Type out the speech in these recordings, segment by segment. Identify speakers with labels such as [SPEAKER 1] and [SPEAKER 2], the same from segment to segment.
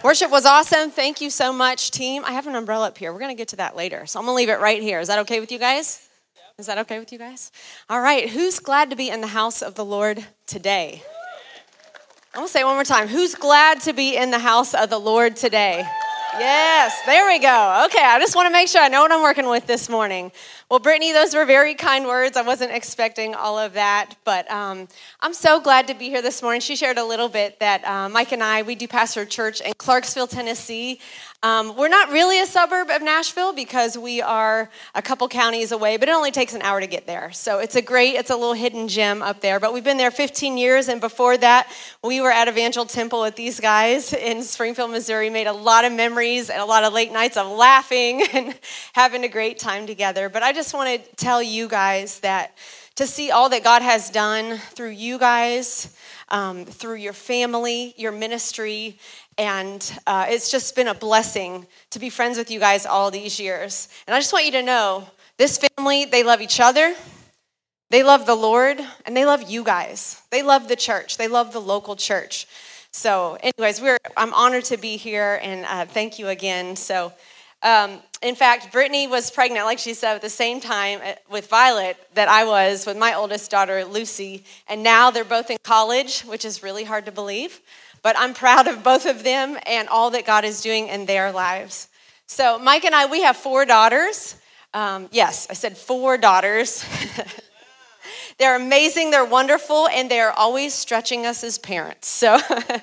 [SPEAKER 1] Worship was awesome. Thank you so much, team. I have an umbrella up here. We're going to get to that later, so I'm going to leave it right here. Is that okay with you guys? Is that okay with you guys? All right. Who's glad to be in the house of the Lord today? I'm going to say it one more time. Who's glad to be in the house of the Lord today? Yes, there we go. Okay, I just want to make sure I know what I'm working with this morning. Well, Brittany, those were very kind words. I wasn't expecting all of that, but I'm so glad to be here this morning. She shared a little bit that Mike and I, we do pastor a church in Clarksville, Tennessee. We're not really a suburb of Nashville because we are a couple counties away, but it only takes an hour to get there. So it's a little hidden gem up there. But we've been there 15 years, and before that, we were at Evangel Temple with these guys in Springfield, Missouri. Made a lot of memories and a lot of late nights of laughing and having a great time together. But I just want to tell you guys that to see all that God has done through you guys, through your family, your ministry, and it's just been a blessing to be friends with you guys all these years. And I just want you to know, this family, they love each other, they love the Lord, and they love you guys. They love the church. They love the local church. So anyways, I'm honored to be here, and thank you again. So in fact, Brittany was pregnant, like she said, at the same time with Violet that I was with my oldest daughter, Lucy. And now they're both in college, which is really hard to believe. But I'm proud of both of them and all that God is doing in their lives. So Mike and I, we have 4 daughters. Yes, I said 4 daughters. They're amazing, they're wonderful, and they're always stretching us as parents. So,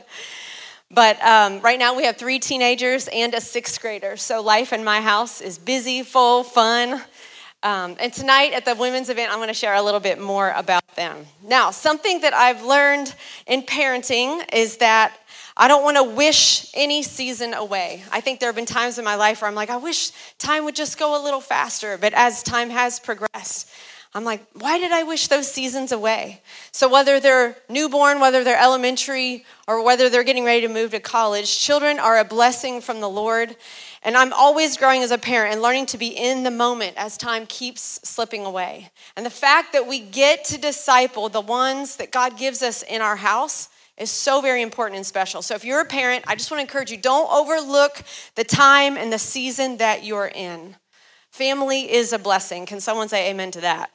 [SPEAKER 1] but right now we have 3 teenagers and a 6th grader. So life in my house is busy, full, fun. And tonight at the women's event, I'm going to share a little bit more about them. Now, something that I've learned in parenting is that I don't want to wish any season away. I think there have been times in my life where I'm like, I wish time would just go a little faster. But as time has progressed, I'm like, why did I wish those seasons away? So whether they're newborn, whether they're elementary, or whether they're getting ready to move to college, children are a blessing from the Lord. And I'm always growing as a parent and learning to be in the moment as time keeps slipping away. And the fact that we get to disciple the ones that God gives us in our house is so very important and special. So if you're a parent, I just want to encourage you, don't overlook the time and the season that you're in. Family is a blessing. Can someone say amen to that?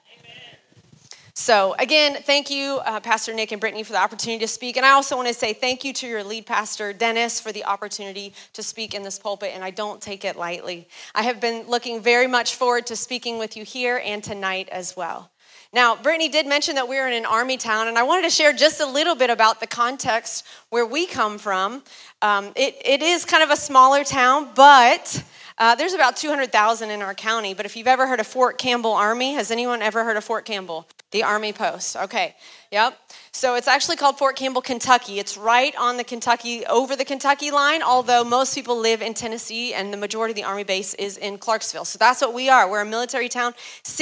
[SPEAKER 1] So again, thank you, Pastor Nick and Brittany, for the opportunity to speak. And I also want to say thank you to your lead pastor, Dennis, for the opportunity to speak in this pulpit, and I don't take it lightly. I have been looking very much forward to speaking with you here and tonight as well. Now, Brittany did mention that we're in an army town, and I wanted to share just a little bit about the context where we come from. It is kind of a smaller town, but there's about 200,000 in our county. But if you've ever heard of Fort Campbell Army, has anyone ever heard of Fort Campbell? The Army Post. Okay. Yep. So it's actually called Fort Campbell, Kentucky. It's right on over the Kentucky line, although most people live in Tennessee and the majority of the Army base is in Clarksville. So that's what we are. We're a military town.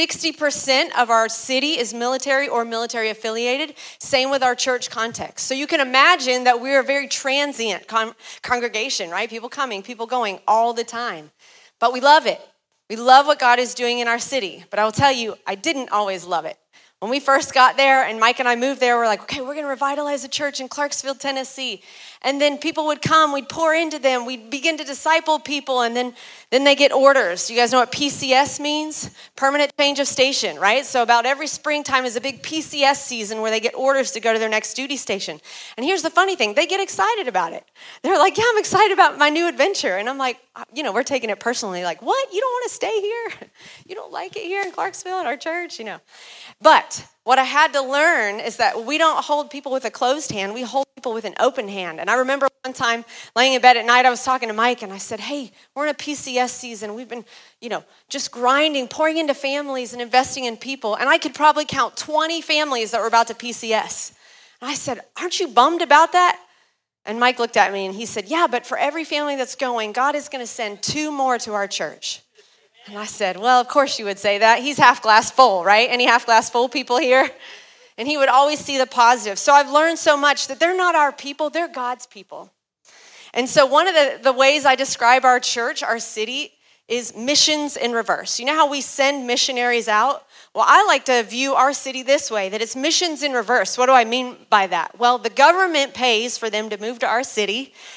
[SPEAKER 1] 60% of our city is military or military affiliated. Same with our church context. So you can imagine that we're a very transient congregation, right? People coming, people going all the time. But we love it. We love what God is doing in our city. But I will tell you, I didn't always love it. When we first got there and Mike and I moved there, we're like, okay, we're going to revitalize a church in Clarksville, Tennessee. And then people would come, we'd pour into them, we'd begin to disciple people, and then they get orders. You guys know what PCS means? Permanent change of station, right? So about every springtime is a big PCS season where they get orders to go to their next duty station. And here's the funny thing, they get excited about it. They're like, yeah, I'm excited about my new adventure. And I'm like, we're taking it personally, like, what? You don't want to stay here? You don't like it here in Clarksville at our church? But what I had to learn is that we don't hold people with a closed hand. We hold people with an open hand. And I remember one time laying in bed at night, I was talking to Mike and I said, hey, we're in a PCS season. We've been, just grinding, pouring into families and investing in people. And I could probably count 20 families that were about to PCS. And I said, aren't you bummed about that? And Mike looked at me and he said, yeah, but for every family that's going, God is going to send 2 more to our church. And I said, well, of course you would say that. He's half glass full, right? Any half glass full people here? And he would always see the positive. So I've learned so much that they're not our people, they're God's people. And so one of the ways I describe our church, our city, is missions in reverse. You know how we send missionaries out? Well, I like to view our city this way, that it's missions in reverse. What do I mean by that? Well, the government pays for them to move to our city,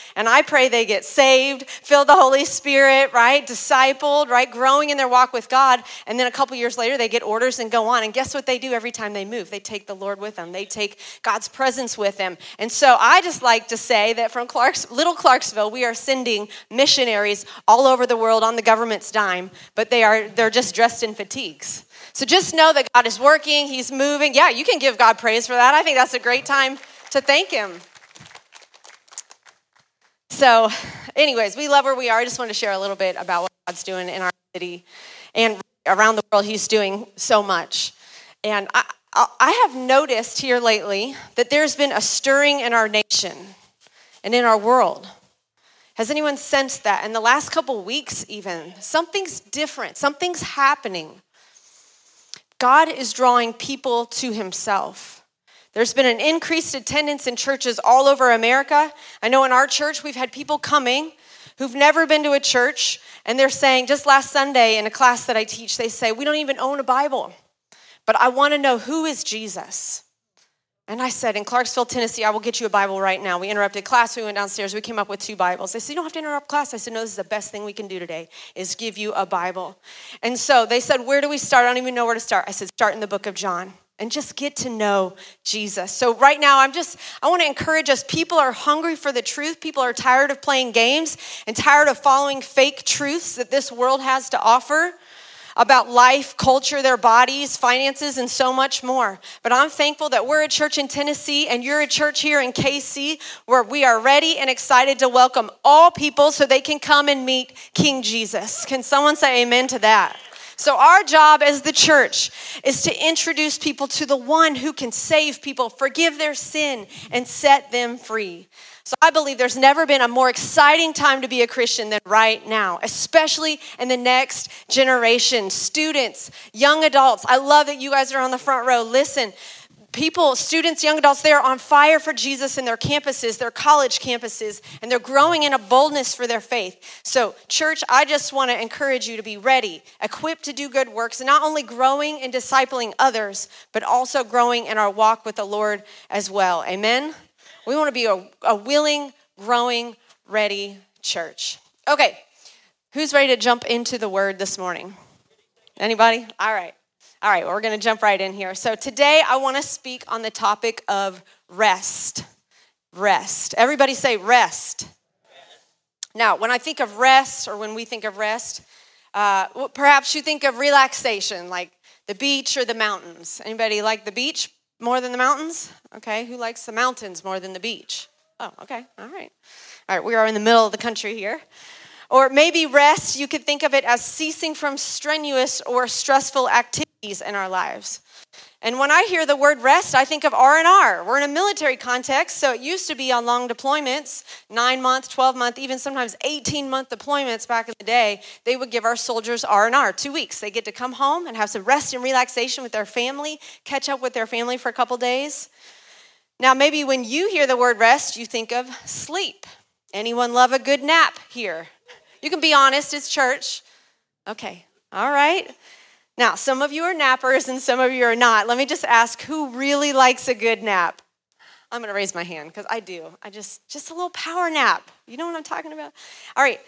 [SPEAKER 1] And I pray they get saved, filled the Holy Spirit, right? Discipled, right? Growing in their walk with God. And then a couple years later, they get orders and go on. And guess what they do every time they move? They take the Lord with them. They take God's presence with them. And so I just like to say that from little Clarksville, we are sending missionaries all over the world on the government's dime, but they're just dressed in fatigues. So just know that God is working, he's moving. Yeah, you can give God praise for that. I think that's a great time to thank him. So anyways, we love where we are. I just wanted to share a little bit about what God's doing in our city and around the world. He's doing so much. And I have noticed here lately that there's been a stirring in our nation and in our world. Has anyone sensed that? In the last couple weeks even, something's different. Something's happening. God is drawing people to himself. There's been an increased attendance in churches all over America. I know in our church, we've had people coming who've never been to a church, and they're saying, just last Sunday in a class that I teach, they say, we don't even own a Bible, but I want to know, who is Jesus? And I said, in Clarksville, Tennessee, I will get you a Bible right now. We interrupted class. We went downstairs. We came up with 2 Bibles. They said, you don't have to interrupt class. I said, no, this is the best thing we can do today is give you a Bible. And so they said, where do we start? I don't even know where to start. I said, start in the book of John and just get to know Jesus. So right now, I want to encourage us. People are hungry for the truth. People are tired of playing games and tired of following fake truths that this world has to offer about life, culture, their bodies, finances, and so much more. But I'm thankful that we're a church in Tennessee and you're a church here in KC where we are ready and excited to welcome all people so they can come and meet King Jesus. Can someone say amen to that? So our job as the church is to introduce people to the one who can save people, forgive their sin, and set them free. So I believe there's never been a more exciting time to be a Christian than right now, especially in the next generation. Students, young adults, I love that you guys are on the front row. Listen, people, students, young adults, they are on fire for Jesus in their campuses, their college campuses, and they're growing in a boldness for their faith. So church, I just want to encourage you to be ready, equipped to do good works, and not only growing and discipling others, but also growing in our walk with the Lord as well. Amen? We want to be a willing, growing, ready church. Okay, who's ready to jump into the word this morning? Anybody? All right, well, we're going to jump right in here. So today I want to speak on the topic of rest. Rest. Everybody say rest. Now, when I think of rest, or when we think of rest, perhaps you think of relaxation, like the beach or the mountains. Anybody like the beach more than the mountains? Okay, who likes the mountains more than the beach? Oh, okay, all right. All right, we are in the middle of the country here. Or maybe rest, you could think of it as ceasing from strenuous or stressful activities in our lives. And when I hear the word rest, I think of R&R. We're in a military context, so it used to be on long deployments, 9-month, 12-month, even sometimes 18-month deployments back in the day. They would give our soldiers R&R, 2 weeks. They get to come home and have some rest and relaxation with their family, catch up with their family for a couple days. Now, maybe when you hear the word rest, you think of sleep. Anyone love a good nap here? You can be honest, it's church. Okay, all right. Now, some of you are nappers and some of you are not. Let me just ask, who really likes a good nap? I'm going to raise my hand because I do. Just a little power nap. You know what I'm talking about? All right,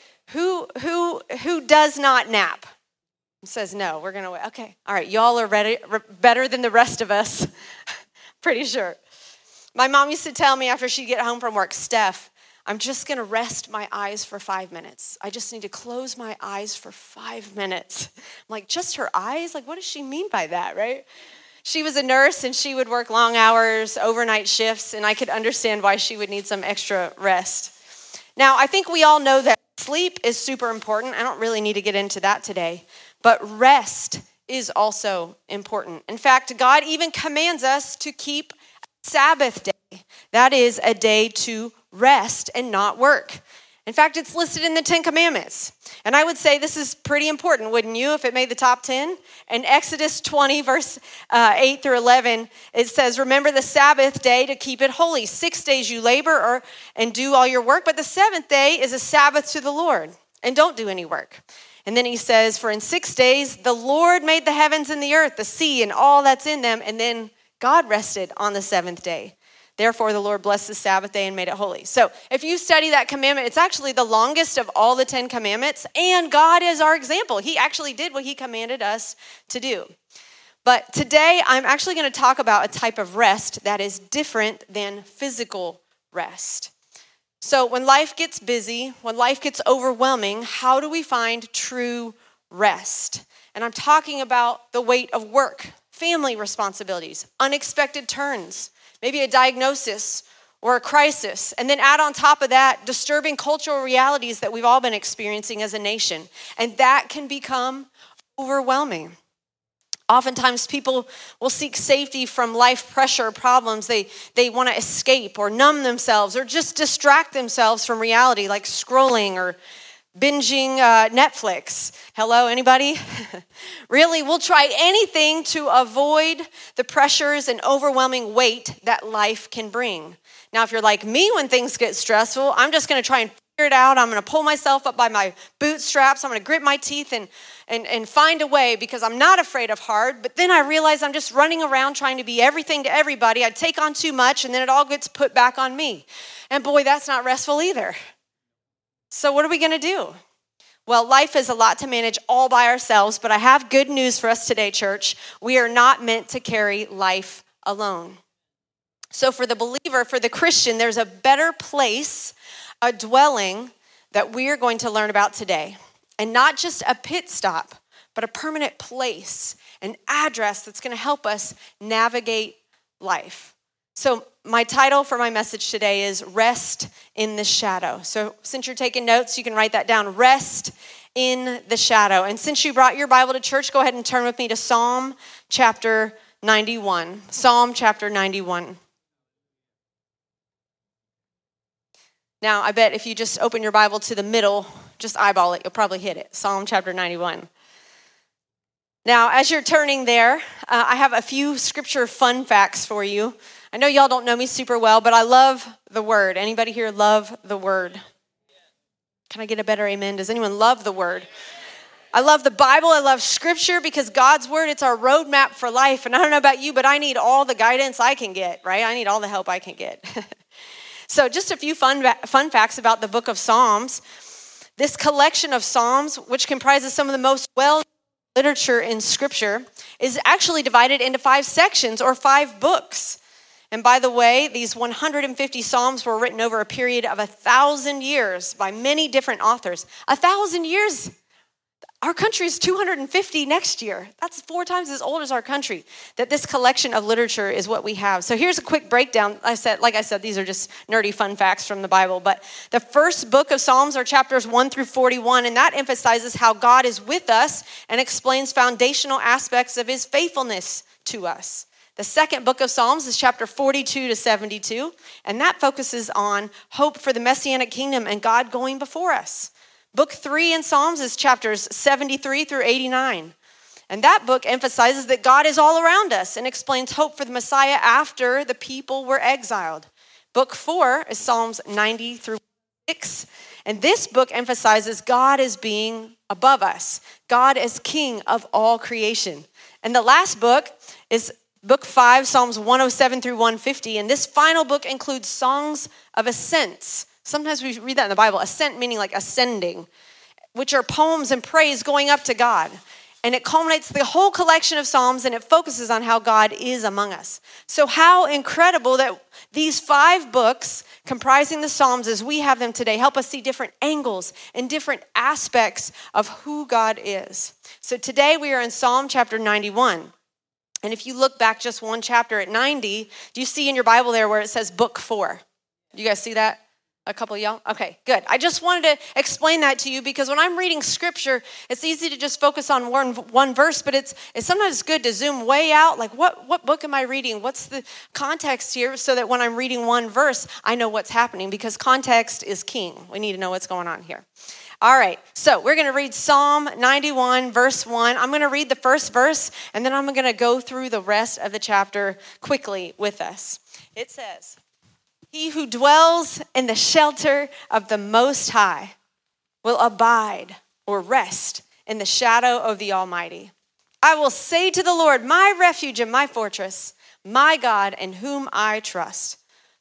[SPEAKER 1] who does not nap? Says no, we're going to wait. Okay, all right, y'all are ready, better than the rest of us. Pretty sure. My mom used to tell me after she'd get home from work, Steph, I'm just going to rest my eyes for 5 minutes. I just need to close my eyes for 5 minutes. I'm like, just her eyes? Like, what does she mean by that, right? She was a nurse, and she would work long hours, overnight shifts, and I could understand why she would need some extra rest. Now, I think we all know that sleep is super important. I don't really need to get into that today, but rest is also important. In fact, God even commands us to keep Sabbath day. That is a day to rest and not work. In fact, it's listed in the 10 Commandments. And I would say this is pretty important, wouldn't you, if it made the top 10? In Exodus 20, verse 8 through 11, it says, remember the Sabbath day to keep it holy. 6 days you labor and do all your work, but the 7th day is a Sabbath to the Lord, and don't do any work. And then he says, for in 6 days the Lord made the heavens and the earth, the sea, and all that's in them, and then God rested on the 7th day. Therefore, the Lord blessed the Sabbath day and made it holy. So if you study that commandment, it's actually the longest of all the 10 commandments, and God is our example. He actually did what he commanded us to do. But today, I'm actually going to talk about a type of rest that is different than physical rest. So when life gets busy, when life gets overwhelming, how do we find true rest? And I'm talking about the weight of work, family responsibilities, unexpected turns, maybe a diagnosis or a crisis, and then add on top of that disturbing cultural realities that we've all been experiencing as a nation. And that can become overwhelming. Oftentimes people will seek safety from life pressure problems. They want to escape or numb themselves or just distract themselves from reality, like scrolling or binging Netflix. Hello, anybody? Really, we'll try anything to avoid the pressures and overwhelming weight that life can bring. Now, if you're like me, when things get stressful, I'm just going to try and figure it out. I'm going to pull myself up by my bootstraps. I'm going to grit my teeth and find a way, because I'm not afraid of hard. But then I realize I'm just running around trying to be everything to everybody. I take on too much, and then it all gets put back on me. And boy, that's not restful either. So what are we going to do? Well, life is a lot to manage all by ourselves, but I have good news for us today, church. We are not meant to carry life alone. So for the believer, for the Christian, there's a better place, a dwelling that we are going to learn about today. And not just a pit stop, but a permanent place, an address that's going to help us navigate life. So my title for my message today is Rest in the Shadow. So since you're taking notes, you can write that down, Rest in the Shadow. And since you brought your Bible to church, go ahead and turn with me to Psalm chapter 91. Psalm chapter 91. Now, I bet if you just open your Bible to the middle, just eyeball it, you'll probably hit it. Psalm chapter 91. Now, as you're turning there, I have a few scripture fun facts for you. I know y'all don't know me super well, but I love the word. Anybody here love the word? Can I get a better amen? Does anyone love the word? I love the Bible. I love scripture because God's word, it's our roadmap for life. And I don't know about you, but I need all the guidance I can get, right? I need all the help I can get. So just a few fun facts about the book of Psalms. This collection of Psalms, which comprises some of the most well-known literature in scripture, is actually divided into 5 sections or 5 books. And by the way, these 150 Psalms were written over a period of 1,000 years by many different authors. 1,000 years. Our country is 250 next year. That's 4 times as old as our country. That this collection of literature is what we have. So here's a quick breakdown. Like I said, these are just nerdy fun facts from the Bible. But the first book of Psalms are chapters 1 through 41, and that emphasizes how God is with us and explains foundational aspects of his faithfulness to us. The second book of Psalms is chapter 42 to 72, and that focuses on hope for the Messianic kingdom and God going before us. Book 3 in Psalms is chapters 73 through 89, and that book emphasizes that God is all around us and explains hope for the Messiah after the people were exiled. Book 4 is Psalms 90 through 6, and this book emphasizes God as being above us, God as king of all creation. And the last book is Book 5, Psalms 107 through 150, and this final book includes songs of ascents. Sometimes we read that in the Bible, ascent meaning like ascending, which are poems and praise going up to God. And it culminates the whole collection of Psalms, and it focuses on how God is among us. So how incredible that these 5 books comprising the Psalms as we have them today help us see different angles and different aspects of who God is. So today we are in Psalm chapter 91. And if you look back just one chapter at 90, do you see in your Bible there where it says book 4? Do you guys see that? A couple of y'all? Okay, good. I just wanted to explain that to you because when I'm reading scripture, it's easy to just focus on one verse, but it's sometimes good to zoom way out. Like what book am I reading? What's the context here so that when I'm reading one verse, I know what's happening because context is king. We need to know what's going on here. All right, so we're going to read Psalm 91, verse 1. I'm going to read the first verse, and then I'm going to go through the rest of the chapter quickly with us. It says, "He who dwells in the shelter of the Most High will abide or rest in the shadow of the Almighty. I will say to the Lord, my refuge and my fortress, my God in whom I trust.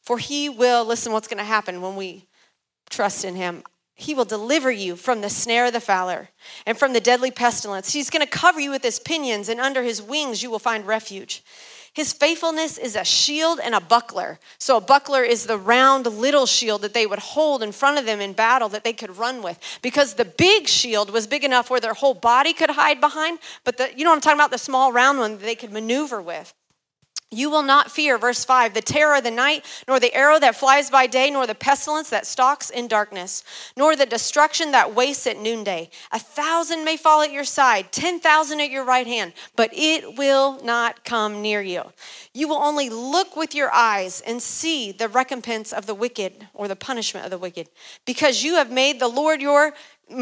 [SPEAKER 1] For he will, listen what's going to happen when we trust in him. He will deliver you from the snare of the fowler and from the deadly pestilence. He's going to cover you with his pinions, and under his wings you will find refuge. His faithfulness is a shield and a buckler. So a buckler is the round little shield that they would hold in front of them in battle that they could run with. Because the big shield was big enough where their whole body could hide behind, but you know what I'm talking about, the small round one that they could maneuver with. You will not fear, verse 5, the terror of the night, nor the arrow that flies by day, nor the pestilence that stalks in darkness, nor the destruction that wastes at noonday. 1,000 may fall at your side, 10,000 at your right hand, but it will not come near you. You will only look with your eyes and see the recompense of the wicked, or the punishment of the wicked, because you have made the Lord your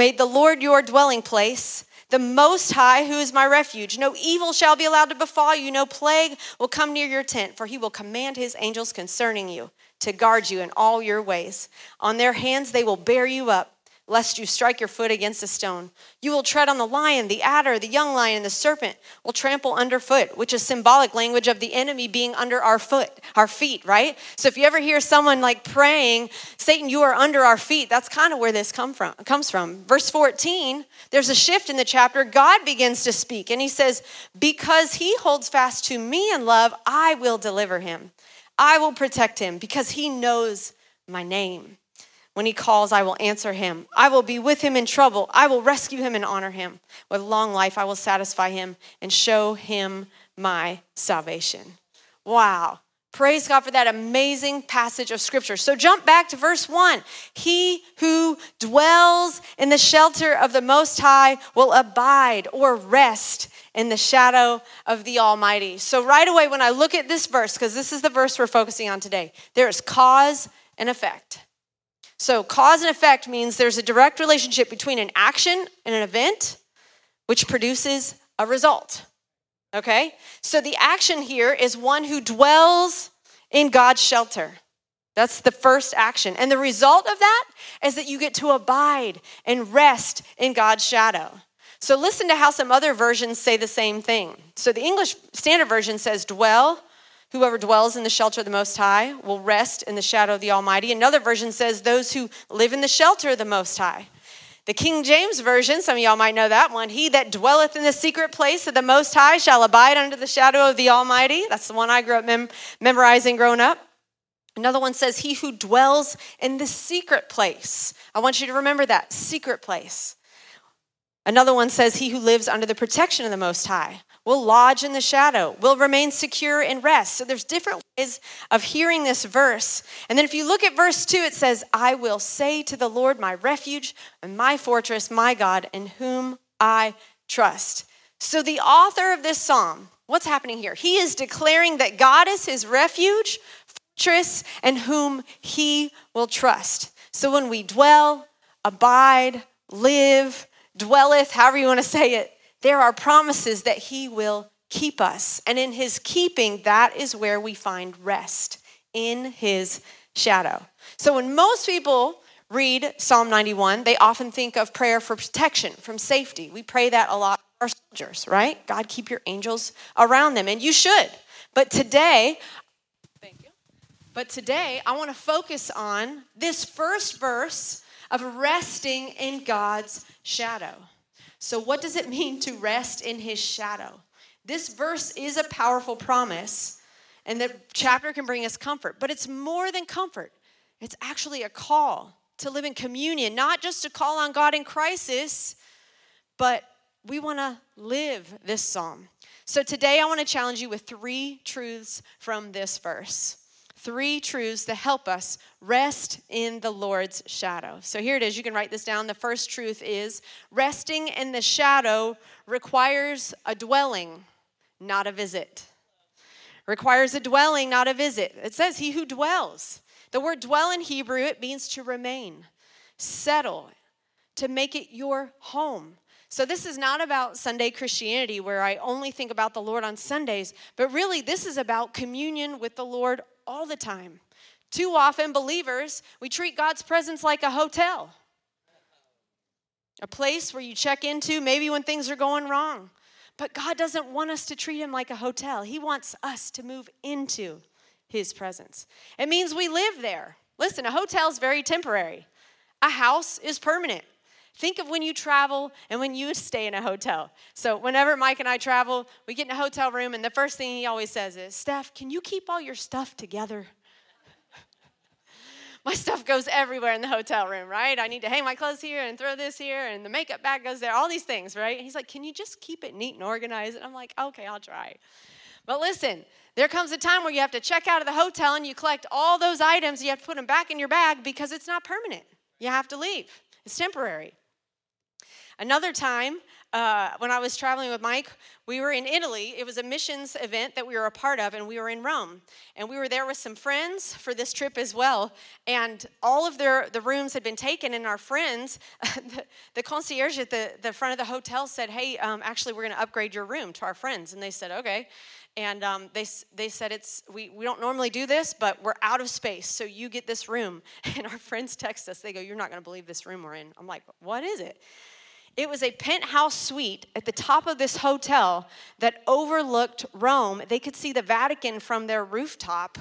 [SPEAKER 1] dwelling place, the Most High, who is my refuge. No evil shall be allowed to befall you. No plague will come near your tent, for he will command his angels concerning you to guard you in all your ways. On their hands they will bear you up, lest you strike your foot against a stone. You will tread on the lion, the adder, the young lion, and the serpent will trample underfoot, which is symbolic language of the enemy being under our feet, right? So if you ever hear someone like praying, Satan, you are under our feet, that's kind of where this comes from. Verse 14, there's a shift in the chapter. God begins to speak, and he says, because he holds fast to me in love, I will deliver him. I will protect him because he knows my name. When he calls, I will answer him. I will be with him in trouble. I will rescue him and honor him. With long life, I will satisfy him and show him my salvation. Wow. Praise God for that amazing passage of scripture. So jump back to verse 1. He who dwells in the shelter of the Most High will abide or rest in the shadow of the Almighty. So right away when I look at this verse, because this is the verse we're focusing on today, there is cause and effect. So cause and effect means there's a direct relationship between an action and an event, which produces a result, okay? So the action here is one who dwells in God's shelter. That's the first action. And the result of that is that you get to abide and rest in God's shadow. So listen to how some other versions say the same thing. So the English Standard Version says dwell. Whoever dwells in the shelter of the Most High will rest in the shadow of the Almighty. Another version says those who live in the shelter of the Most High. The King James Version, some of y'all might know that one, he that dwelleth in the secret place of the Most High shall abide under the shadow of the Almighty. That's the one I grew up memorizing growing up. Another one says he who dwells in the secret place. I want you to remember that, secret place. Another one says he who lives under the protection of the Most High will lodge in the shadow, will remain secure in rest. So there's different ways of hearing this verse. And then if you look at verse 2, it says, I will say to the Lord, my refuge and my fortress, my God, in whom I trust. So the author of this psalm, what's happening here? He is declaring that God is his refuge, fortress, and whom he will trust. So when we dwell, abide, live, dwelleth, however you want to say it, there are promises that he will keep us. And in his keeping, that is where we find rest, in his shadow. So when most people read Psalm 91, they often think of prayer for protection, from safety. We pray that a lot for our soldiers, right? God, keep your angels around them, and you should. But today, I want to focus on this first verse of resting in God's shadow. So what does it mean to rest in his shadow? This verse is a powerful promise, and the chapter can bring us comfort, but it's more than comfort. It's actually a call to live in communion, not just to call on God in crisis, but we want to live this psalm. So today I want to challenge you with 3 truths from this verse. 3 truths to help us rest in the Lord's shadow. So here it is. You can write this down. The first truth is resting in the shadow requires a dwelling, not a visit. Requires a dwelling, not a visit. It says he who dwells. The word dwell in Hebrew, it means to remain, settle, to make it your home. So this is not about Sunday Christianity where I only think about the Lord on Sundays, but really this is about communion with the Lord all the time. Too often, believers, we treat God's presence like a hotel. A place where you check into maybe when things are going wrong. But God doesn't want us to treat him like a hotel. He wants us to move into his presence. It means we live there. Listen, a hotel is very temporary. A house is permanent. Think of when you travel and when you stay in a hotel. So whenever Mike and I travel, we get in a hotel room, and the first thing he always says is, Steph, can you keep all your stuff together? My stuff goes everywhere in the hotel room, right? I need to hang my clothes here and throw this here, and the makeup bag goes there, all these things, right? And he's like, can you just keep it neat and organized? And I'm like, okay, I'll try. But listen, there comes a time where you have to check out of the hotel and you collect all those items. You have to put them back in your bag because it's not permanent. You have to leave. It's temporary. Another time, when I was traveling with Mike, we were in Italy. It was a missions event that we were a part of, and we were in Rome. And we were there with some friends for this trip as well. And all of the rooms had been taken, and our friends, the concierge at the front of the hotel said, hey, actually, we're going to upgrade your room to our friends. And they said, okay. And they said, we don't normally do this, but we're out of space, so you get this room. And our friends text us. They go, you're not going to believe this room we're in. I'm like, what is it? It was a penthouse suite at the top of this hotel that overlooked Rome. They could see the Vatican from their rooftop,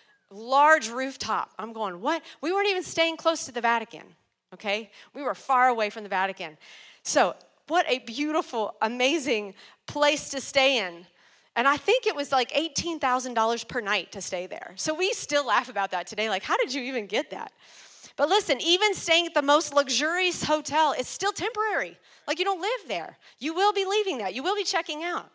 [SPEAKER 1] large rooftop. I'm going, what? We weren't even staying close to the Vatican, okay? We were far away from the Vatican. So what a beautiful, amazing place to stay in. And I think it was like $18,000 per night to stay there. So we still laugh about that today. Like, how did you even get that? But listen, even staying at the most luxurious hotel is still temporary. Like, you don't live there. You will be leaving that. You will be checking out.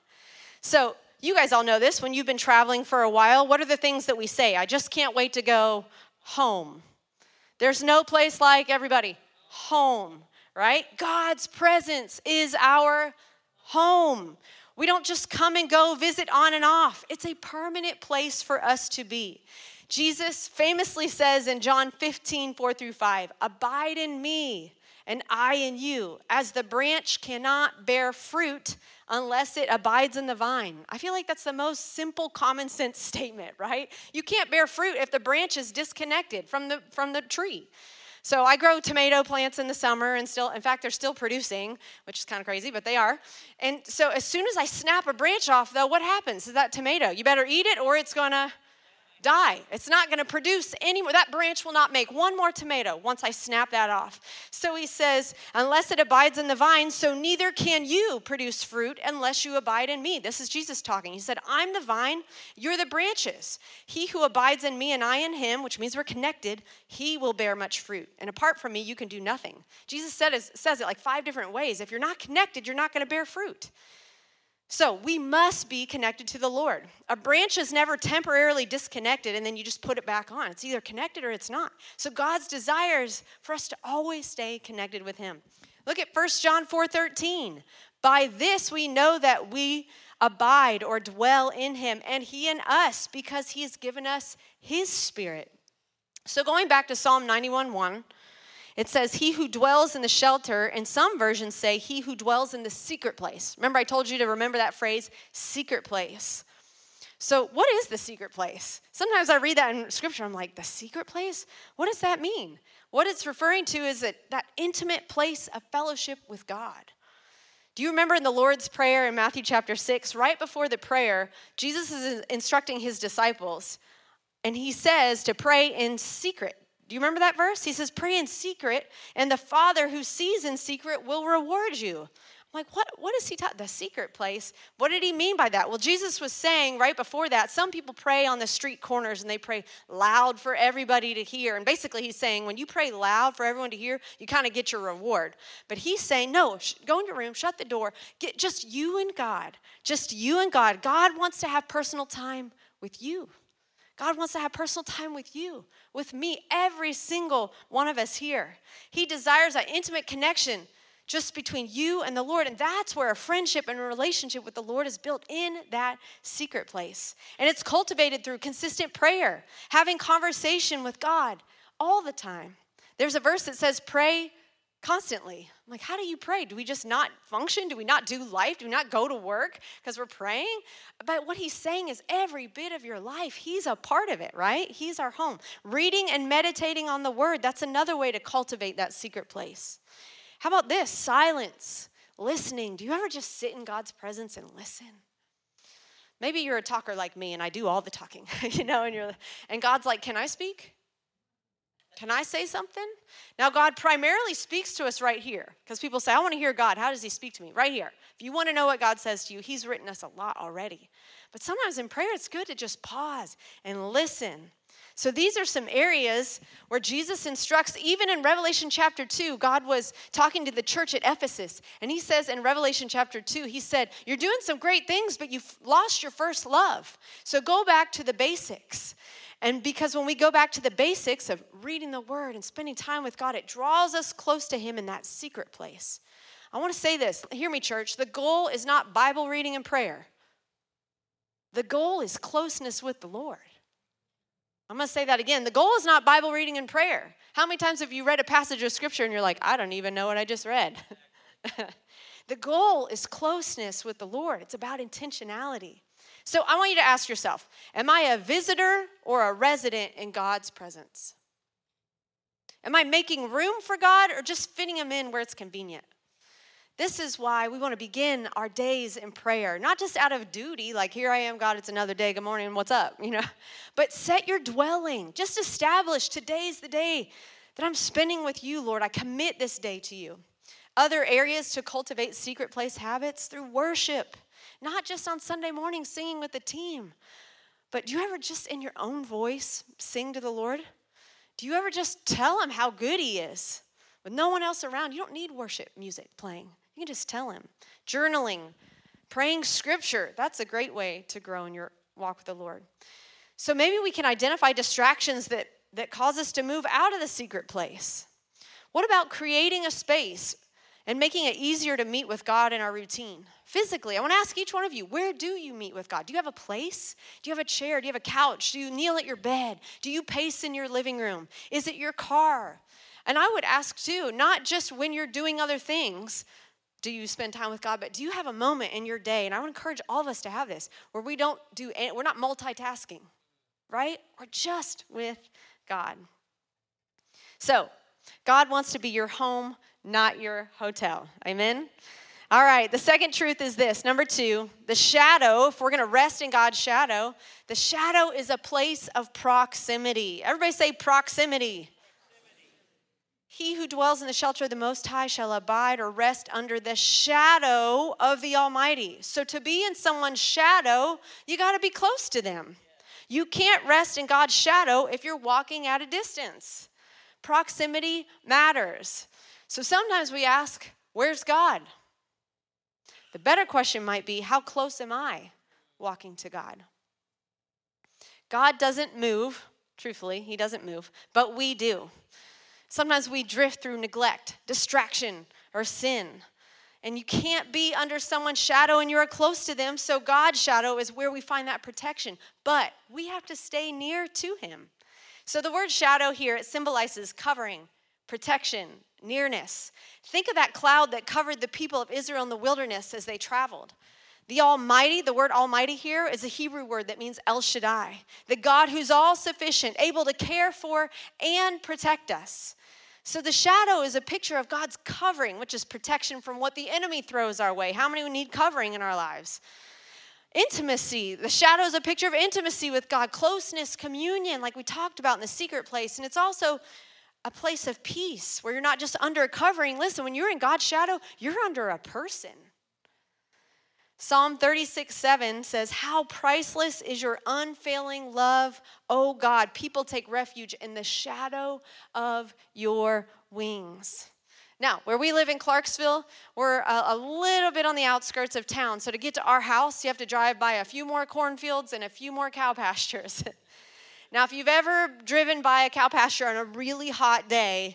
[SPEAKER 1] So you guys all know this. When you've been traveling for a while, what are the things that we say? I just can't wait to go home. There's no place like, everybody, home, right? God's presence is our home. We don't just come and go, visit on and off. It's a permanent place for us to be. Jesus famously says in John 15, 4-5, abide in me and I in you, as the branch cannot bear fruit unless it abides in the vine. I feel like that's the most simple common sense statement, right? You can't bear fruit if the branch is disconnected from the tree. So I grow tomato plants in the summer and in fact, they're still producing, which is kind of crazy, but they are. And so as soon as I snap a branch off, though, what happens to that tomato? You better eat it or it's going to die. It's not going to produce any more. That branch will not make one more tomato once I snap that off. So he says, unless it abides in the vine, so neither can you produce fruit unless you abide in me. This is Jesus talking. He said, I'm the vine, you're the branches. He who abides in me and I in him, which means we're connected, he will bear much fruit. And apart from me, you can do nothing. Jesus says it like 5 different ways. If you're not connected, you're not going to bear fruit. So we must be connected to the Lord. A branch is never temporarily disconnected and then you just put it back on. It's either connected or it's not. So God's desires for us to always stay connected with him. Look at 1 John 4:13. By this we know that we abide or dwell in him and he in us because he has given us his spirit. So going back to Psalm 91:1, it says, he who dwells in the shelter, and some versions say, he who dwells in the secret place. Remember, I told you to remember that phrase, secret place. So what is the secret place? Sometimes I read that in scripture, I'm like, the secret place? What does that mean? What it's referring to is that intimate place of fellowship with God. Do you remember in the Lord's Prayer in Matthew chapter 6, right before the prayer, Jesus is instructing his disciples, and he says to pray in secret. Do you remember that verse? He says, pray in secret, and the Father who sees in secret will reward you. I'm like, what is he talking? The secret place? What did he mean by that? Well, Jesus was saying right before that, some people pray on the street corners, and they pray loud for everybody to hear. And basically, he's saying, when you pray loud for everyone to hear, you kind of get your reward. But he's saying, no, go in your room, shut the door, get just you and God. Just you and God. God wants to have personal time with you. God wants to have personal time with you, with me, every single one of us here. He desires that intimate connection just between you and the Lord. And that's where a friendship and a relationship with the Lord is built, in that secret place. And it's cultivated through consistent prayer, having conversation with God all the time. There's a verse that says, pray constantly. I'm like, how do you pray? Do we just not function? Do we not do life? Do we not go to work because we're praying? But what he's saying is every bit of your life, he's a part of it, right? He's our home. Reading and meditating on the word, that's another way to cultivate that secret place. How about this? Silence, listening. Do you ever just sit in God's presence and listen? Maybe you're a talker like me and I do all the talking, and God's like, can I speak? Can I say something? Now, God primarily speaks to us right here because people say, I want to hear God. How does he speak to me? Right here. If you want to know what God says to you, he's written us a lot already. But sometimes in prayer, it's good to just pause and listen. So these are some areas where Jesus instructs. Even in Revelation chapter 2, God was talking to the church at Ephesus. And he says in Revelation chapter 2, he said, you're doing some great things, but you've lost your first love. So go back to the basics. And because when we go back to the basics of reading the word and spending time with God, it draws us close to him in that secret place. I want to say this. Hear me, church. The goal is not Bible reading and prayer. The goal is closeness with the Lord. I'm going to say that again. The goal is not Bible reading and prayer. How many times have you read a passage of scripture and you're like, I don't even know what I just read? The goal is closeness with the Lord. It's about intentionality. So I want you to ask yourself, am I a visitor or a resident in God's presence? Am I making room for God or just fitting him in where it's convenient? This is why we want to begin our days in prayer, not just out of duty, like here I am, God, it's another day, good morning, what's up, but set your dwelling. Just establish today's the day that I'm spending with you, Lord. I commit this day to you. Other areas to cultivate secret place habits through worship. Not just on Sunday morning singing with the team, but do you ever just in your own voice sing to the Lord? Do you ever just tell him how good he is with no one else around? You don't need worship music playing. You can just tell him. Journaling, praying scripture, that's a great way to grow in your walk with the Lord. So maybe we can identify distractions that cause us to move out of the secret place. What about creating a space and making it easier to meet with God in our routine? Physically, I want to ask each one of you, where do you meet with God? Do you have a place? Do you have a chair? Do you have a couch? Do you kneel at your bed? Do you pace in your living room? Is it your car? And I would ask too, not just when you're doing other things, do you spend time with God, but do you have a moment in your day? And I would encourage all of us to have this, where we're not multitasking, right? We're just with God. So, God wants to be your home, not your hotel. Amen? All right, the second truth is this. Number 2, the shadow, if we're going to rest in God's shadow, the shadow is a place of proximity. Everybody say proximity. He who dwells in the shelter of the Most High shall abide or rest under the shadow of the Almighty. So to be in someone's shadow, you got to be close to them. You can't rest in God's shadow if you're walking at a distance. Proximity matters. So sometimes we ask, where's God? The better question might be, how close am I walking to God? God doesn't move, truthfully, he doesn't move, but we do. Sometimes we drift through neglect, distraction, or sin. And you can't be under someone's shadow and you're close to them, so God's shadow is where we find that protection. But we have to stay near to him. So the word shadow here, it symbolizes covering, protection, nearness. Think of that cloud that covered the people of Israel in the wilderness as they traveled. The Almighty, the word Almighty here is a Hebrew word that means El Shaddai, the God who's all sufficient, able to care for and protect us. So the shadow is a picture of God's covering, which is protection from what the enemy throws our way. How many need covering in our lives? Intimacy. The shadow is a picture of intimacy with God, closeness, communion, like we talked about in the secret place. And it's also a place of peace where you're not just under a covering. Listen, when you're in God's shadow, you're under a person. Psalm 36:7 says, how priceless is your unfailing love, O God. People take refuge in the shadow of your wings. Now, where we live in Clarksville, we're a little bit on the outskirts of town. So to get to our house, you have to drive by a few more cornfields and a few more cow pastures. Now, if you've ever driven by a cow pasture on a really hot day,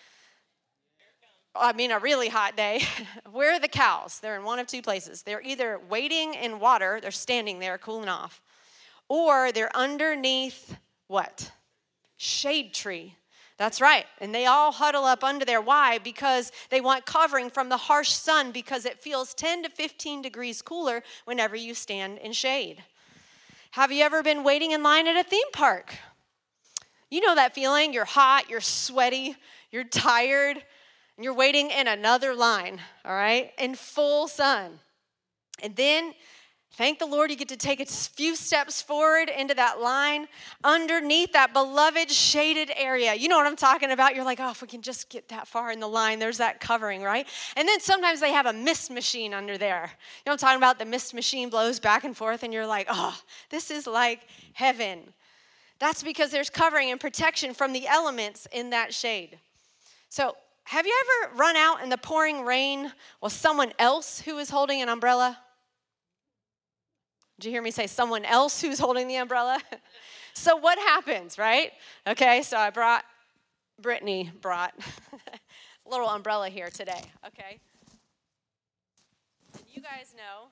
[SPEAKER 1] where are the cows? They're in one of two places. They're either waiting in water, they're standing there cooling off, or they're underneath what? Shade tree. That's right. And they all huddle up under there. Why? Because they want covering from the harsh sun, because it feels 10 to 15 degrees cooler whenever you stand in shade. Have you ever been waiting in line at a theme park? You know that feeling. You're hot, you're sweaty, you're tired, and you're waiting in another line, all right, in full sun. And then Thank the Lord you get to take a few steps forward into that line underneath that beloved shaded area. You know what I'm talking about? You're like, oh, if we can just get that far in the line, there's that covering, right? And then sometimes they have a mist machine under there. You know what I'm talking about? The mist machine blows back and forth and you're like, oh, this is like heaven. That's because there's covering and protection from the elements in that shade. So have you ever run out in the pouring rain with someone else who is holding an umbrella? Did you hear me say someone else who's holding the umbrella? So what happens, right? Okay, so Brittany brought a little umbrella here today, okay? And you guys know,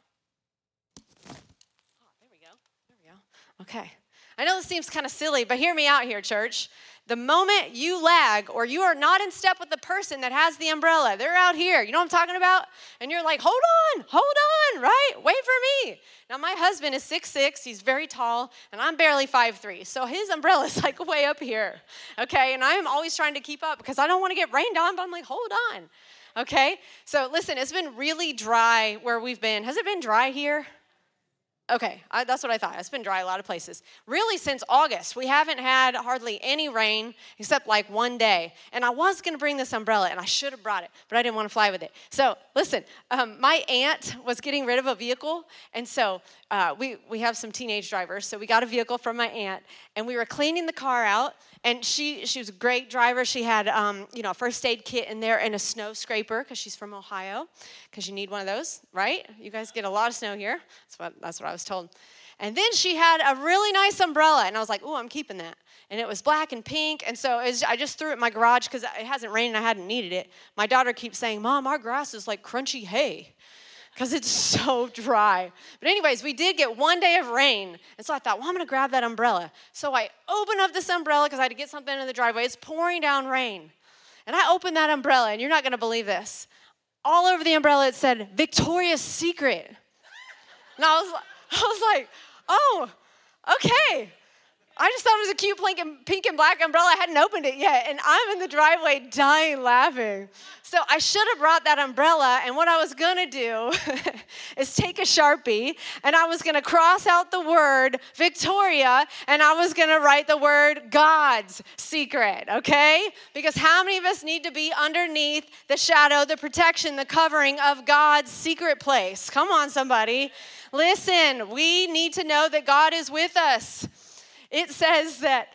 [SPEAKER 1] there we go, okay. I know this seems kind of silly, but hear me out here, church. The moment you lag or you are not in step with the person that has the umbrella, they're out here, you know what I'm talking about? And you're like, hold on, right? Wait for me. Now, my husband is 6'6", he's very tall, and I'm barely 5'3", so his umbrella is like way up here, okay? And I am always trying to keep up because I don't want to get rained on, but I'm like, hold on, okay? So listen, it's been really dry where we've been. Has it been dry here? Okay, that's what I thought. It's been dry a lot of places. Really, since August, we haven't had hardly any rain except like one day. And I was going to bring this umbrella, and I should have brought it, but I didn't want to fly with it. So listen, my aunt was getting rid of a vehicle, and so we have some teenage drivers, so we got a vehicle from my aunt, and we were cleaning the car out, and she was a great driver. She had a first aid kit in there and a snow scraper because she's from Ohio, because you need one of those, right? You guys get a lot of snow here. That's what I was told. And then she had a really nice umbrella, and I was like, oh, I'm keeping that. And it was black and pink, and so I just threw it in my garage because it hasn't rained and I hadn't needed it. My daughter keeps saying, Mom, our grass is like crunchy hay because it's so dry. But anyways, we did get one day of rain, and so I thought, well, I'm going to grab that umbrella. So I opened up this umbrella because I had to get something in the driveway. It's pouring down rain. And I opened that umbrella, and you're not going to believe this. All over the umbrella, it said, Victoria's Secret. And I was like, oh, okay. I just thought it was a cute pink and black umbrella. I hadn't opened it yet, and I'm in the driveway dying laughing. So I should have brought that umbrella, and what I was going to do is take a Sharpie, and I was going to cross out the word Victoria, and I was going to write the word God's secret, okay? Because how many of us need to be underneath the shadow, the protection, the covering of God's secret place? Come on, somebody. Listen, we need to know that God is with us. It says that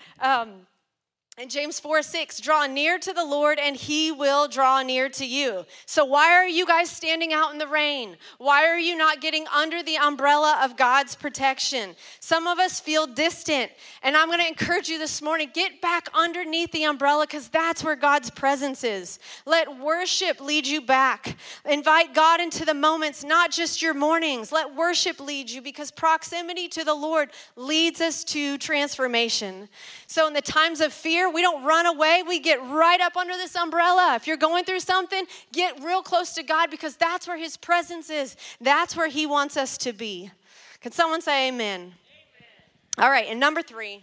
[SPEAKER 1] in James 4:6, draw near to the Lord and he will draw near to you. So why are you guys standing out in the rain? Why are you not getting under the umbrella of God's protection? Some of us feel distant, and I'm going to encourage you this morning, get back underneath the umbrella because that's where God's presence is. Let worship lead you back. Invite God into the moments, not just your mornings. Let worship lead you because proximity to the Lord leads us to transformation. So in the times of fear, we don't run away. We get right up under this umbrella. If you're going through something, get real close to God because that's where his presence is. That's where he wants us to be. Can someone say amen? Amen. All right, and number three,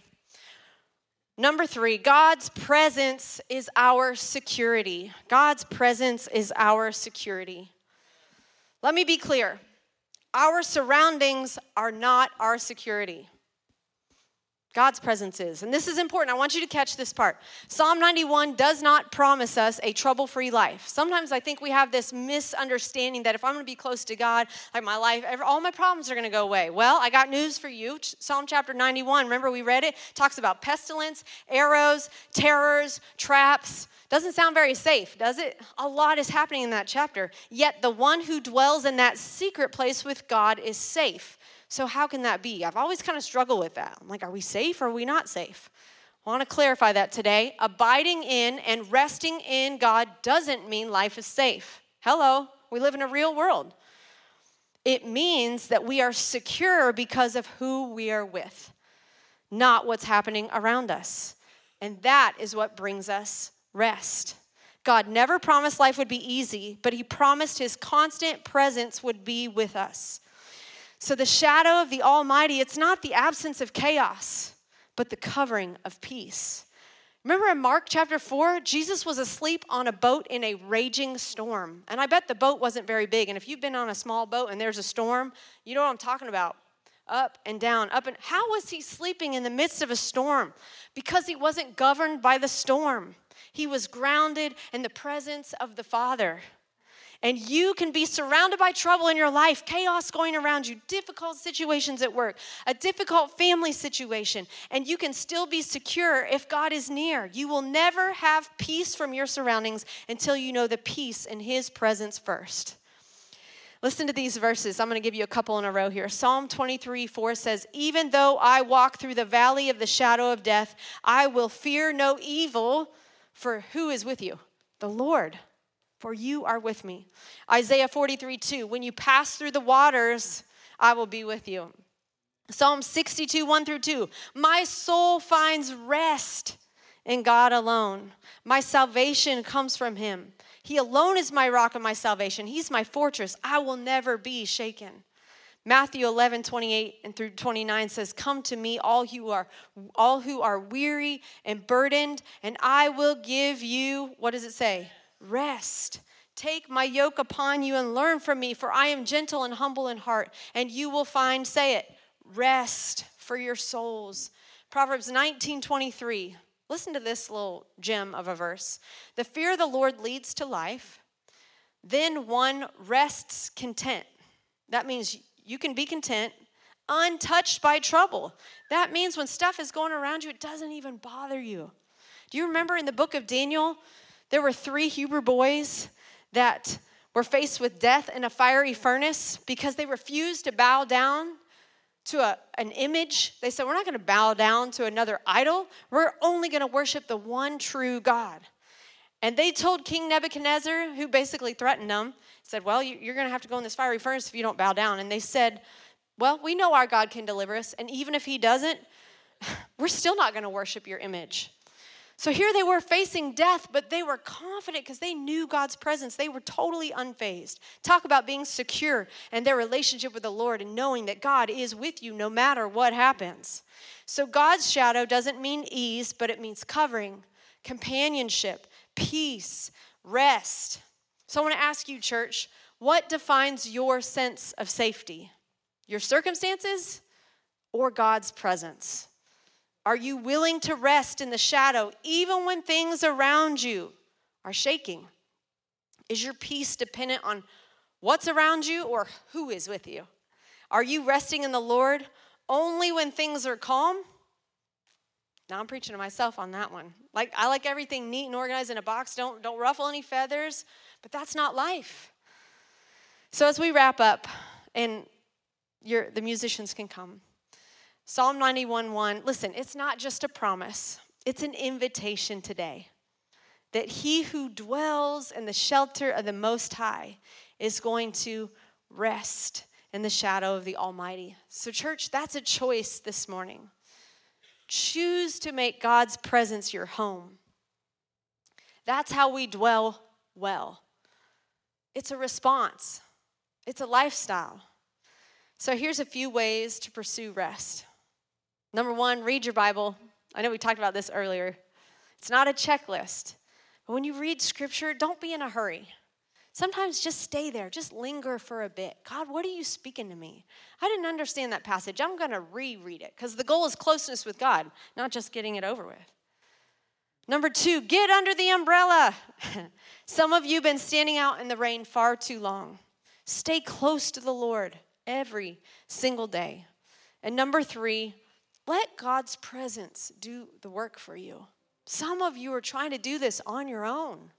[SPEAKER 1] God's presence is our security. God's presence is our security. Let me be clear. Our surroundings are not our security. God's presence is. And this is important. I want you to catch this part. Psalm 91 does not promise us a trouble-free life. Sometimes I think we have this misunderstanding that if I'm going to be close to God, like my life, all my problems are going to go away. Well, I got news for you. Psalm chapter 91, remember we read it? Talks about pestilence, arrows, terrors, traps. Doesn't sound very safe, does it? A lot is happening in that chapter. Yet the one who dwells in that secret place with God is safe. So how can that be? I've always kind of struggled with that. I'm like, are we safe or are we not safe? I want to clarify that today. Abiding in and resting in God doesn't mean life is safe. Hello, we live in a real world. It means that we are secure because of who we are with, not what's happening around us. And that is what brings us rest. God never promised life would be easy, but he promised his constant presence would be with us. So the shadow of the Almighty, it's not the absence of chaos, but the covering of peace. Remember in Mark chapter 4, Jesus was asleep on a boat in a raging storm. And I bet the boat wasn't very big. And if you've been on a small boat and there's a storm, you know what I'm talking about. Up and down, up and how was he sleeping in the midst of a storm? Because he wasn't governed by the storm. He was grounded in the presence of the Father. And you can be surrounded by trouble in your life, chaos going around you, difficult situations at work, a difficult family situation, and you can still be secure if God is near. You will never have peace from your surroundings until you know the peace in his presence first. Listen to these verses. I'm going to give you a couple in a row here. Psalm 23:4 says, even though I walk through the valley of the shadow of death, I will fear no evil, for who is with you? The Lord. For you are with me. Isaiah 43:2, when you pass through the waters, I will be with you. Psalm 62:1-2, my soul finds rest in God alone. My salvation comes from him. He alone is my rock and my salvation. He's my fortress. I will never be shaken. Matthew 11:28-29 says, come to me, all who are weary and burdened, and I will give you, what does it say? Rest. Take my yoke upon you and learn from me, for I am gentle and humble in heart, and you will find, say it, rest for your souls. Proverbs 19:23. Listen to this little gem of a verse. The fear of the Lord leads to life. Then one rests content. That means you can be content, untouched by trouble. That means when stuff is going around you, it doesn't even bother you. Do you remember in the book of Daniel, there were 3 Hebrew boys that were faced with death in a fiery furnace because they refused to bow down to an image. They said, we're not going to bow down to another idol. We're only going to worship the one true God. And they told King Nebuchadnezzar, who basically threatened them, said, well, you're going to have to go in this fiery furnace if you don't bow down. And they said, well, we know our God can deliver us. And even if he doesn't, we're still not going to worship your image. So here they were facing death, but they were confident because they knew God's presence. They were totally unfazed. Talk about being secure in their relationship with the Lord and knowing that God is with you no matter what happens. So God's shadow doesn't mean ease, but it means covering, companionship, peace, rest. So I want to ask you, church, what defines your sense of safety? Your circumstances or God's presence? Are you willing to rest in the shadow even when things around you are shaking? Is your peace dependent on what's around you or who is with you? Are you resting in the Lord only when things are calm? Now I'm preaching to myself on that one. I like everything neat and organized in a box. Don't ruffle any feathers, but that's not life. So as we wrap up, and the musicians can come. Psalm 91:1, listen, it's not just a promise. It's an invitation today that he who dwells in the shelter of the Most High is going to rest in the shadow of the Almighty. So church, that's a choice this morning. Choose to make God's presence your home. That's how we dwell well. It's a response. It's a lifestyle. So here's a few ways to pursue rest. Number 1, read your Bible. I know we talked about this earlier. It's not a checklist. But when you read scripture, don't be in a hurry. Sometimes just stay there. Just linger for a bit. God, what are you speaking to me? I didn't understand that passage. I'm going to reread it because the goal is closeness with God, not just getting it over with. Number 2, get under the umbrella. Some of you have been standing out in the rain far too long. Stay close to the Lord every single day. And number 3, let God's presence do the work for you. Some of you are trying to do this on your own.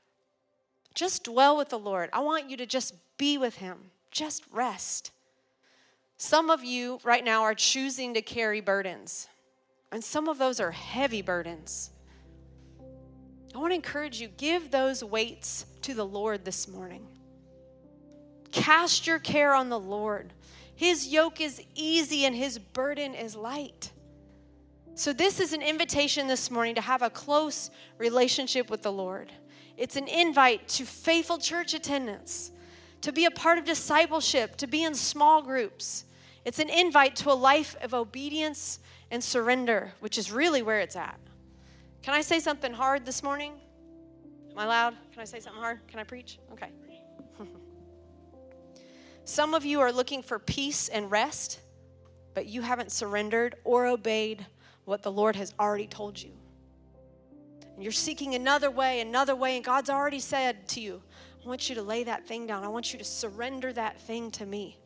[SPEAKER 1] Just dwell with the Lord. I want you to just be with him. Just rest. Some of you right now are choosing to carry burdens. And some of those are heavy burdens. I want to encourage you, give those weights to the Lord this morning. Cast your care on the Lord. His yoke is easy and his burden is light. So this is an invitation this morning to have a close relationship with the Lord. It's an invite to faithful church attendance, to be a part of discipleship, to be in small groups. It's an invite to a life of obedience and surrender, which is really where it's at. Can I say something hard this morning? Am I loud? Can I say something hard? Can I preach? Okay. Some of you are looking for peace and rest, but you haven't surrendered or obeyed what the Lord has already told you. And you're seeking another way, and God's already said to you, I want you to lay that thing down. I want you to surrender that thing to me.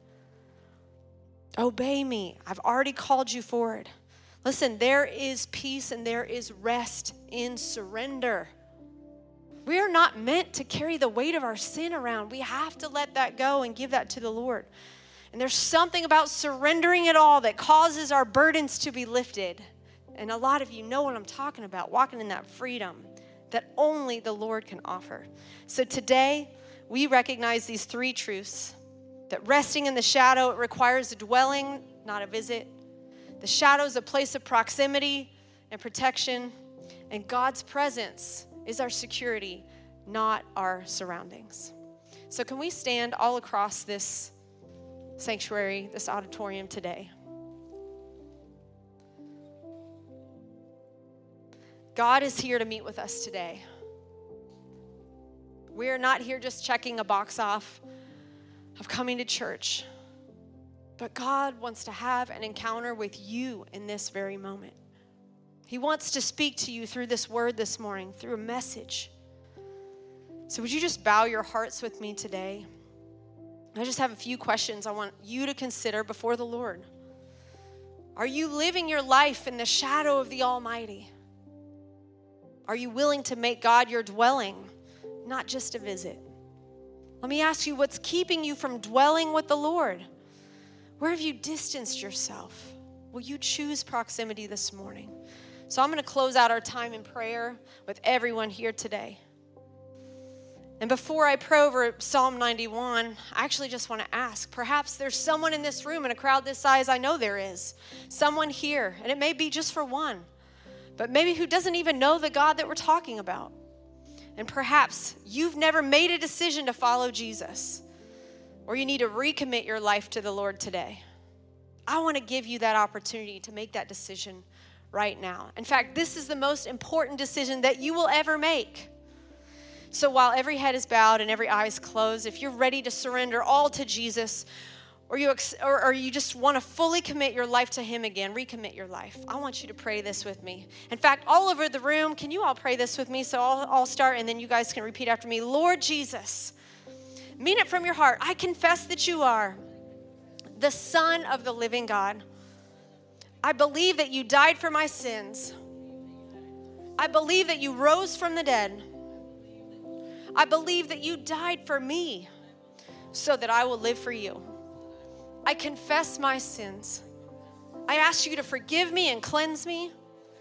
[SPEAKER 1] Obey me. I've already called you forward. Listen, there is peace and there is rest in surrender. We are not meant to carry the weight of our sin around. We have to let that go and give that to the Lord. And there's something about surrendering it all that causes our burdens to be lifted. And a lot of you know what I'm talking about, walking in that freedom that only the Lord can offer. So today, we recognize these three truths. That resting in the shadow, it requires a dwelling, not a visit. The shadow is a place of proximity and protection. And God's presence is our security, not our surroundings. So can we stand all across this sanctuary, this auditorium today? God is here to meet with us today. We are not here just checking a box off of coming to church, but God wants to have an encounter with you in this very moment. He wants to speak to you through this word this morning, through a message. So would you just bow your hearts with me today? I just have a few questions I want you to consider before the Lord. Are you living your life in the shadow of the Almighty? Are you willing to make God your dwelling, not just a visit? Let me ask you, what's keeping you from dwelling with the Lord? Where have you distanced yourself? Will you choose proximity this morning? So I'm going to close out our time in prayer with everyone here today. And before I pray over Psalm 91, I actually just want to ask, perhaps there's someone in this room, in a crowd this size, I know there is, someone here, and it may be just for one, but maybe who doesn't even know the God that we're talking about. And perhaps you've never made a decision to follow Jesus, or you need to recommit your life to the Lord today. I want to give you that opportunity to make that decision right now. In fact, this is the most important decision that you will ever make. So while every head is bowed and every eye is closed, if you're ready to surrender all to Jesus, or you just want to fully commit your life to Him again, recommit your life, I want you to pray this with me. In fact, all over the room, can you all pray this with me? So I'll start and then you guys can repeat after me. Lord Jesus, mean it from your heart. I confess that you are the Son of the living God. I believe that you died for my sins. I believe that you rose from the dead. I believe that you died for me so that I will live for you. I confess my sins. I ask you to forgive me and cleanse me.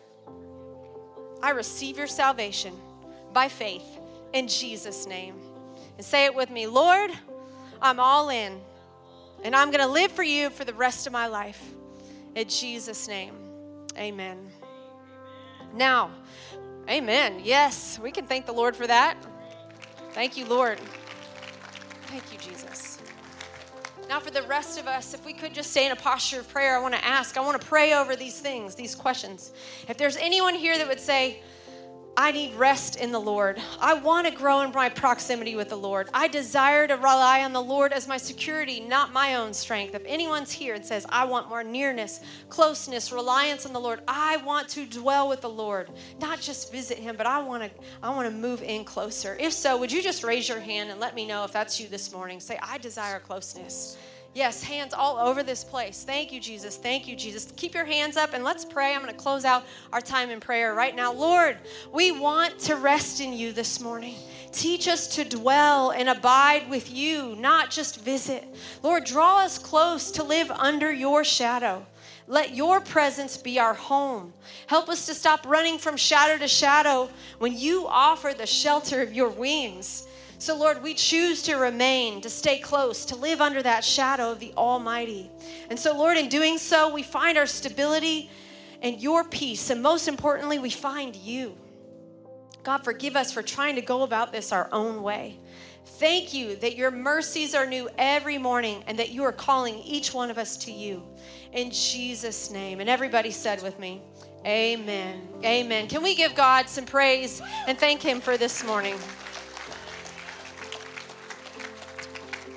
[SPEAKER 1] I receive your salvation by faith in Jesus' name. And say it with me, Lord, I'm all in, and I'm going to live for you for the rest of my life. In Jesus' name, amen. Now, amen. Yes, we can thank the Lord for that. Thank you, Lord. Thank you, Jesus. Now for the rest of us, if we could just stay in a posture of prayer, I want to pray over these things, these questions. If there's anyone here that would say, I need rest in the Lord. I want to grow in my proximity with the Lord. I desire to rely on the Lord as my security, not my own strength. If anyone's here and says, I want more nearness, closeness, reliance on the Lord, I want to dwell with the Lord, not just visit Him, but I want to move in closer. If so, would you just raise your hand and let me know if that's you this morning? Say, I desire closeness. Yes, hands all over this place. Thank you, Jesus. Thank you, Jesus. Keep your hands up and let's pray. I'm going to close out our time in prayer right now. Lord, we want to rest in you this morning. Teach us to dwell and abide with you, not just visit. Lord, draw us close to live under your shadow. Let your presence be our home. Help us to stop running from shadow to shadow when you offer the shelter of your wings. So, Lord, we choose to remain, to stay close, to live under that shadow of the Almighty. And so, Lord, in doing so, we find our stability and your peace. And most importantly, we find you. God, forgive us for trying to go about this our own way. Thank you that your mercies are new every morning and that you are calling each one of us to you. In Jesus' name. And everybody said with me, Amen. Amen. Can we give God some praise and thank him for this morning?